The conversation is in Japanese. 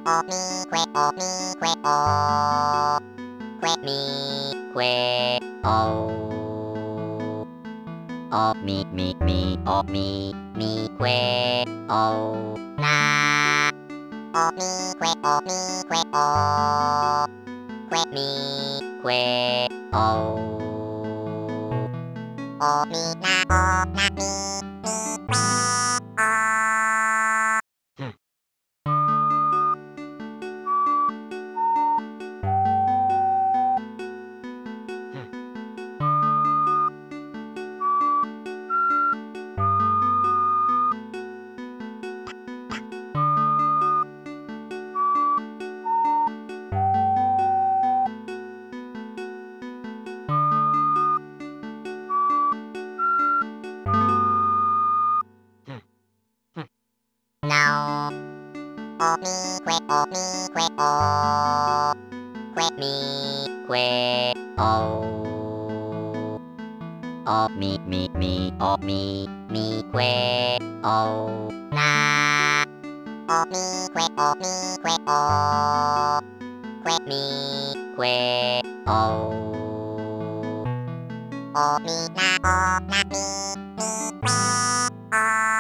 おみくえおみくえおくえみくえおみみみおみみくえおなおみくえおみくえおくえみくえおみなおなみみくえおなおおみくえおみくえおくえみくえおみみみおみみくえおなおみくえおみくえおくえみくえおみなおなみみくえお